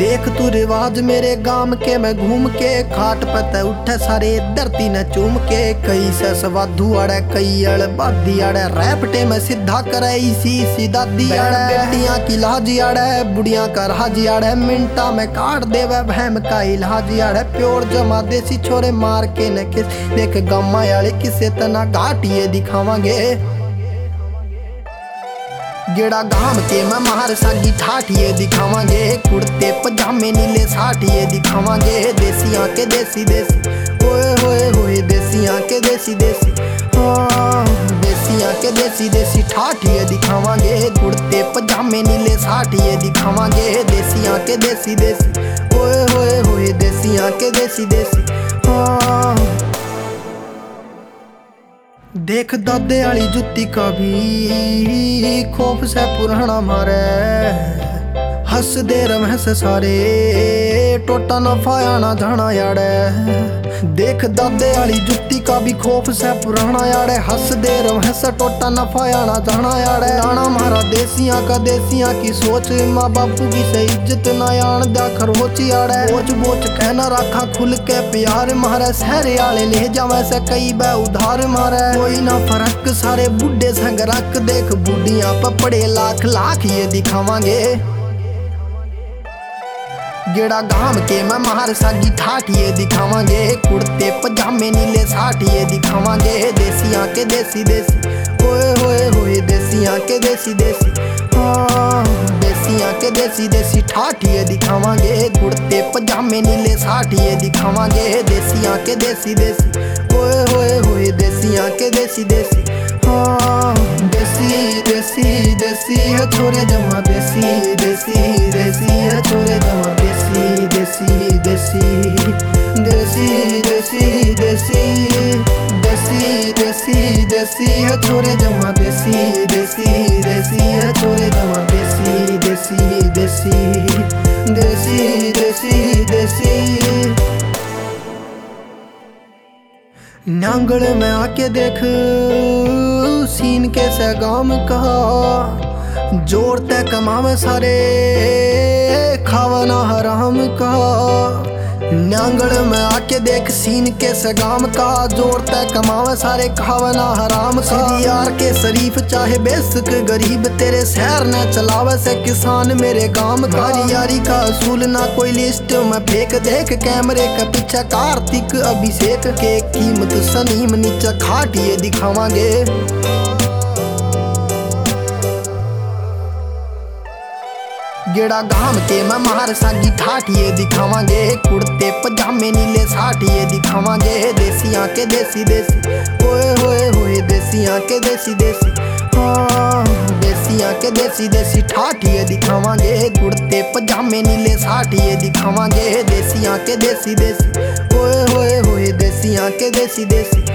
देख तू रिवाज मेरे गाम के, मैं घूम के खाट पे उठे सारे धरती न चूम के। कई से सवाधु अड़े कई अड़ बादी अड़े, रैपटे में सीधा करे इसी दादी अड़े। बेटियां की लाजी अड़े बुढ़िया का राजी अड़े, मिंटा में काट देवे बहम का इलाज अड़े। प्योर जमा देसी छोरे मार के न किस, देख गम्मा अड़े किसे तना घाटिए दिखावांगे। गेड़ा गाम के मैं मार सागी ठाठिए दिखावांगे, कुर्ते पजामे नीले साठिए दिखावांगे। देसियां के देसी देसी ओए होए होए, देसियां के देसी देसी हाँ, देसियां के देसी देसी ठाठिए दिखावांगे। कुर्ते पजामे नीले साठिए दिखावांगे। देसियां के देसी देसी ओए होए होए, देसियां के देसी देसी हाँ। देख दादे वाली जुत्ती का भी खौफ से पुराना मारे, हंस दे रहे से सारे टोटा न फायाना जाना याड़े। देख दादे वाली जुत्ती का भी खौफ से पुराना याड़े, हंस दे रहे से टोटा न फायाना जाना याड़े। आना मारा देसियां का देसियां की सोच, माँ बापू की से इज्जत न आन दा खरोच याड़े। बोच बोच कहना रखा खुल के प्यार मारे, शहर आले ले जावे से कई बे उधार मारे। कोई ना फर्क सारे बुढ़े संग रख, देख बुढ़िया पपड़े लाख लाख ये दिखावांगे। गेड़ा गाम के मैं मार सागी ठाठिए दिखावांगे, कुर्ते पजामे नीले साठिए दिखावांगे। देसियां के देसी देसी ओए होए होए, देसियां के देसी देसी हाँ, देसियां के देसी देसी ठाठिए दिखावांगे। कुर्ते पजामे नीले साठिए दिखावांगे। देसियां के देसी देसी ओए होए होए, देसियां के देसी देसी हाँ। देसी देसी देसी है छोरे जमा, देसी देसी देसी है छोरे जमा, देसी देसी देसी देसी देसी देसी देसी देसी देसी है छोरे जमा, देसी देसी देसी है छोरे जमा, देसी देसी देसी देसी देसी देसी। नांगल में आके देख सीन कैसे गाम का, जोड़ते कमावे सारे खावना हराम का। नांगल में आके देख सीन के सगाम का, जोड़ते कमावे सारे खावना हराम का। यार के शरीफ चाहे बेसक गरीब, तेरे शहर न चलावे से किसान मेरे गांव का। यारी का असूल ना कोई लिस्ट में फेंक, देख कैमरे के पीछे कार्तिक अभिषेक के कीमत सनीम नीचे खाटिए दिखावांगे। गेड़ा गाम के मैं मार सागी ठाठिए दिखावांगे, कुर्ते पजामे नीले साठिए दिखावांगे। देसियां के देसी देसी ओए होए होए, देसियां के देसी देसी हाँ, देसियां के देसी देसी ठाठिए दिखावांगे। कुर्ते पजामे नीले साठिए दिखावांगे। देसियां के देसी देसी ओए होए होए, देसियां के देसी देसी